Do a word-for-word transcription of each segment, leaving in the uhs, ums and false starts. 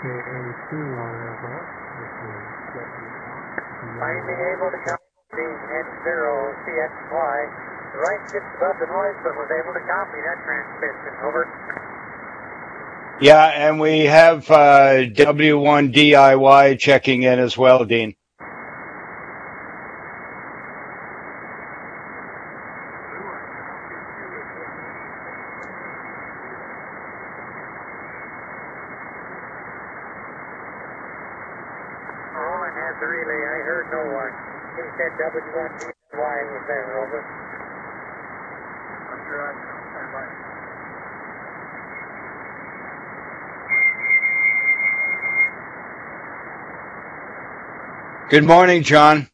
two wherever. Finding able to copy N zero C X Y. The right gets above the noise, but was able to copy that transmission. Over. Yeah, and we have uh, W one D I Y checking in as well, Dean. Roland has the relay. I heard no one. He said W one D I Y was there. Over. I'm sure I can stand by. Good morning, John.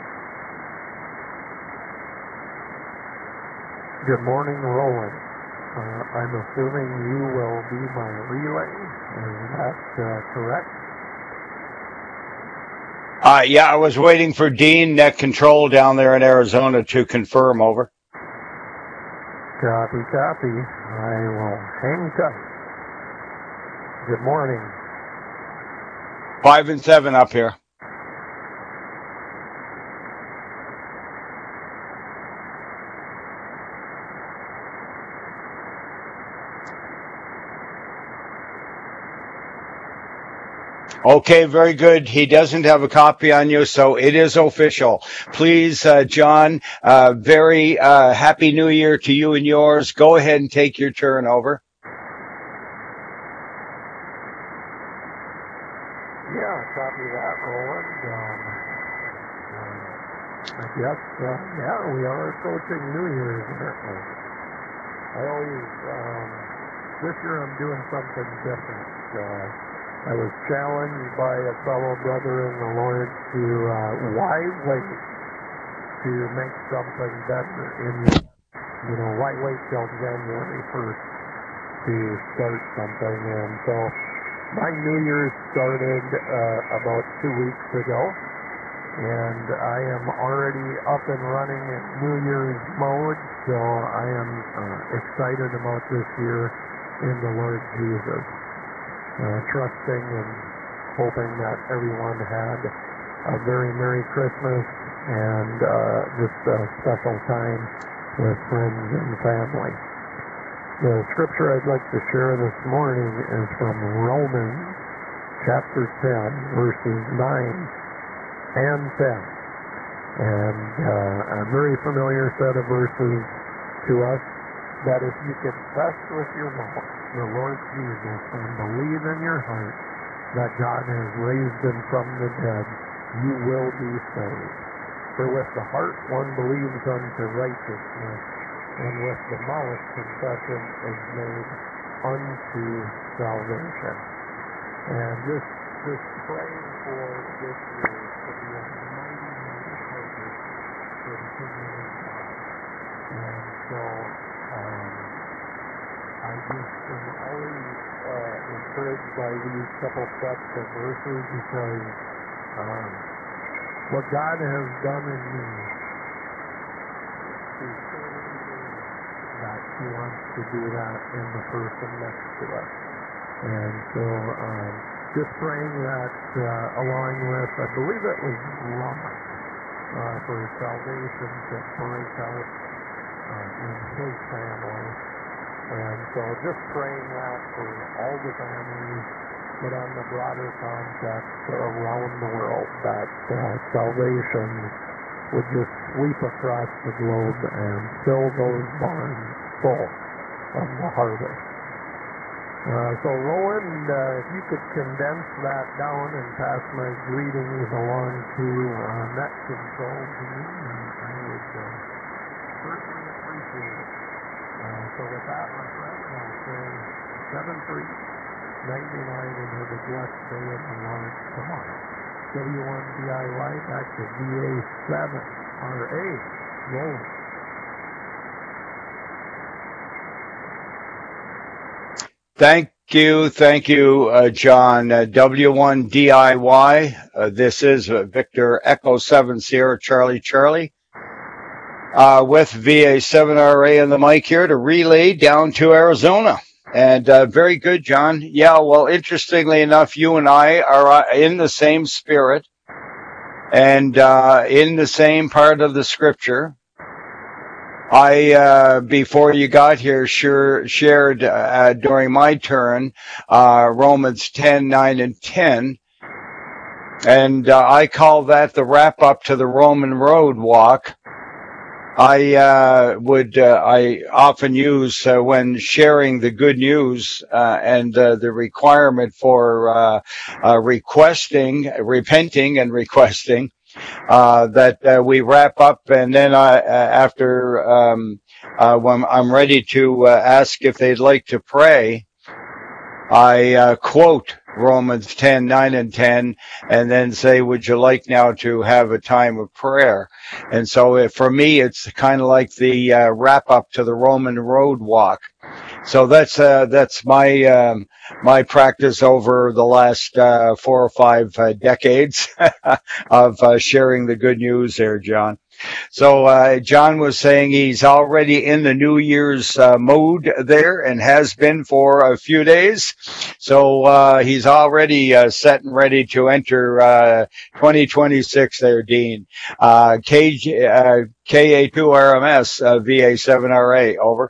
Good morning, Roland. Uh, I'm assuming you will be my relay. Is that uh, correct? Uh, yeah, I was waiting for Dean, net control down there in Arizona, to confirm. Over. Copy, copy. I will hang tight. Good morning. Five and seven up here. Okay, very good. He doesn't have a copy on you, so it is official. Please, uh, John, uh, very uh, happy New Year to you and yours. Go ahead and take your turn. Over. Yeah, copy that, Roland. Um, uh, I guess, uh, yeah, we are approaching New Year's, aren't we? I always, um, this year I'm doing something different. Uh, I was challenged by a fellow brother in the Lord to, uh, why wait to make something better in your, you know, why wait till January first to start something? And so my New Year's started uh, about two weeks ago, and I am already up and running in New Year's mode, so I am uh, excited about this year in the Lord Jesus. Uh, trusting and hoping that everyone had a very Merry Christmas and uh, just a special time with friends and family. The scripture I'd like to share this morning is from Romans chapter ten, verses nine and ten. And uh, a very familiar set of verses to us, that if you confess with your mouth the Lord Jesus and believe in your heart that God has raised him from the dead, you will be saved. For with the heart one believes unto righteousness, and with the mouth confession is made unto salvation. And just, just praying for this year to be a mighty, mighty purpose for the kingdom of God. And so, um, I just am always uh, encouraged by these couple sets of verses because um, what God has done in me is so that he wants to do that in the person next to us. And so um, just praying that uh, along with, I believe it was Ron, uh, for salvation to break out uh, in his family. And so just praying that for all the families, but on the broader context around the world, that uh, salvation would just sweep across the globe and fill those barns full of the harvest. Uh, so Roland, uh, if you could condense that down and pass my greetings along to uh, Net Control team, I would uh, certainly appreciate it. Uh, so with that, my friend, I'll say seven three ninety-nine and have a blessed day in the Lord tomorrow. W one D I Y back to V A seven R A. Roll. Thank you, thank you, uh, John. Uh, W one D I Y. Uh, this is uh, Victor Echo seven Sierra Charlie Charlie. Uh, with V A seven R A and the mic here to relay down to Arizona. And uh, very good, John. Yeah, well, interestingly enough, you and I are uh, in the same spirit and uh, in the same part of the scripture. I, uh, before you got here, sure shared uh, during my turn uh, Romans ten, nine, and ten. And uh, I call that the wrap up to the Roman road walk. I uh, would uh, I often use uh, when sharing the good news uh, and uh, the requirement for uh, uh, requesting, repenting, and requesting uh, that uh, we wrap up, and then I, uh, after um, uh, when I'm ready to uh, ask if they'd like to pray, I uh, quote Romans ten, nine, and ten, and then say, would you like now to have a time of prayer? And so it, for me, it's kind of like the uh, wrap up to the Roman road walk. So that's uh, that's my um, my practice over the last uh, four or five uh, decades of uh, sharing the good news there, John. So uh, John was saying he's already in the New Year's uh, mode there and has been for a few days. So uh, he's already uh, set and ready to enter uh, twenty twenty-six there, Dean. Uh, K, uh, K A two R M S, uh, V A seven R A, over.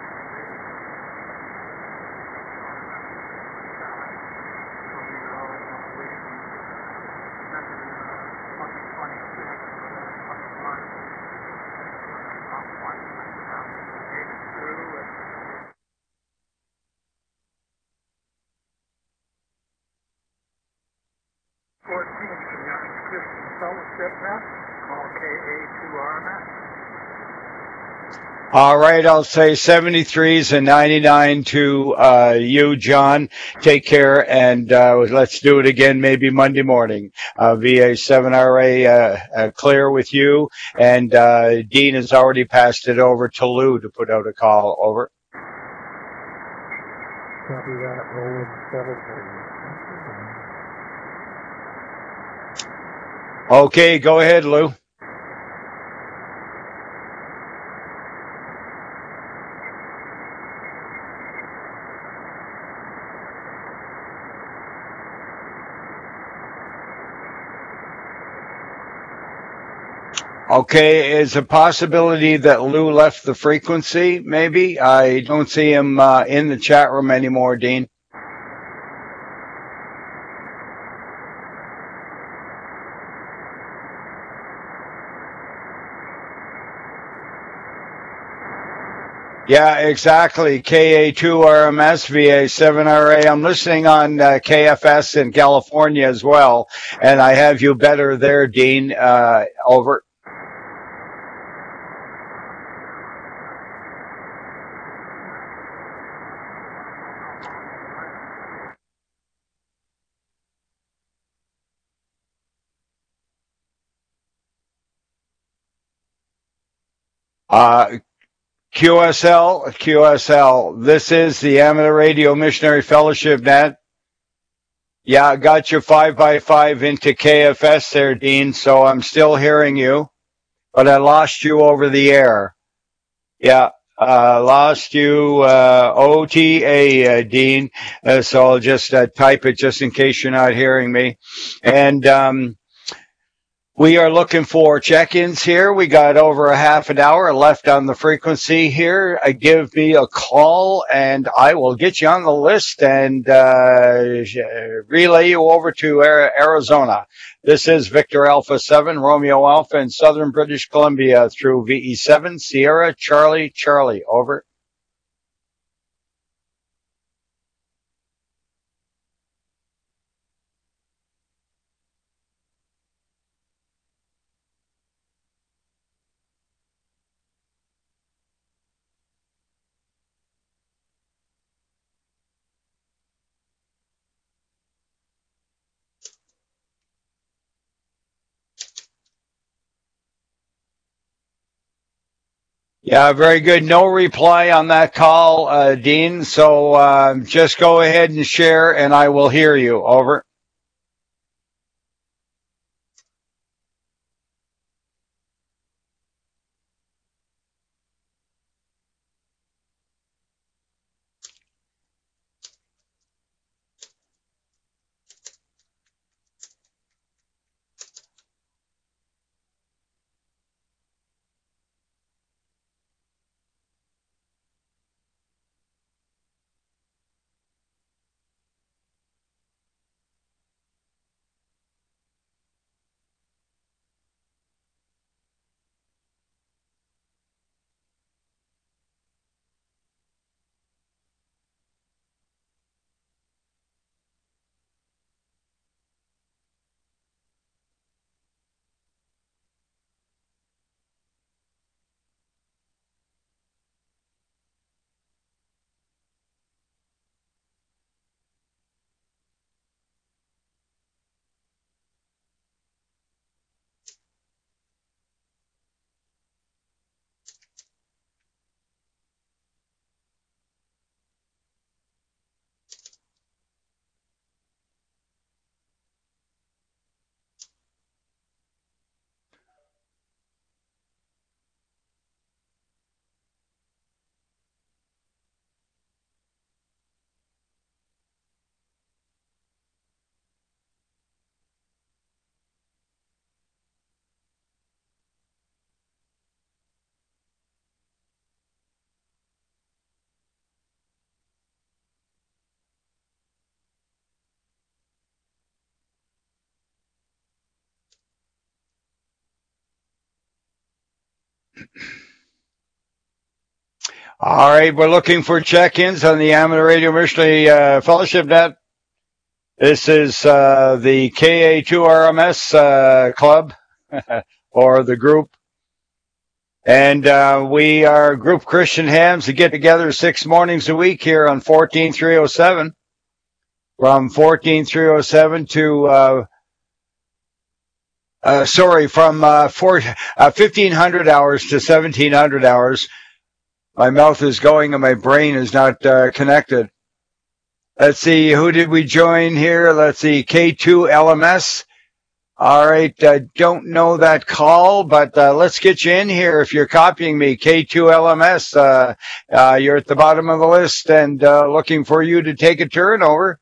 All right, I'll say seventy-threes and ninety-nine to uh, you, John. Take care, and uh, let's do it again maybe Monday morning. Uh, V A seven R A uh, uh, clear with you, and uh, Dean has already passed it over to Lou to put out a call. Over. Copy that. Roland seven. Okay, go ahead, Lou. Okay, is a possibility that Lou left the frequency, maybe? I don't see him uh, in the chat room anymore, Dean. Yeah, exactly. K A two R M S, V A seven R A. I'm listening on uh, K F S in California as well, and I have you better there, Dean. Uh, over. Uh, Q S L, Q S L. This is the Amateur Radio Missionary Fellowship Net. Yeah, got you five by five into K F S there, Dean. So I'm still hearing you, but I lost you over the air. Yeah, uh, lost you, uh, O T A, uh, Dean. Uh, so I'll just uh, type it just in case you're not hearing me. And, um, we are looking for check-ins here. We got over a half an hour left on the frequency here. Uh, give me a call and I will get you on the list and uh, relay you over to Arizona. This is Victor Alpha seven, Romeo Alpha in Southern British Columbia through V E seven, Sierra, Charlie, Charlie. Over. Yeah, very good. No reply on that call, uh, Dean. So uh, just go ahead and share and I will hear you. Over. All right, we're looking for check-ins on the Amateur Radio Missionary uh, Fellowship Net. This is uh, the K A two R M S uh, club or the group. And uh, we are Group Christian Hams to get together six mornings a week here on fourteen three oh seven. From fourteen three oh seven to, uh, uh, sorry, from uh, four, uh, fifteen hundred hours to seventeen hundred hours. My mouth is going and my brain is not uh, connected. Let's see, who did we join here? Let's see, K two L M S. All right, I uh, don't know that call, but uh, let's get you in here if you're copying me. K two L M S, uh, uh, you're at the bottom of the list and uh, looking for you to take a turn over.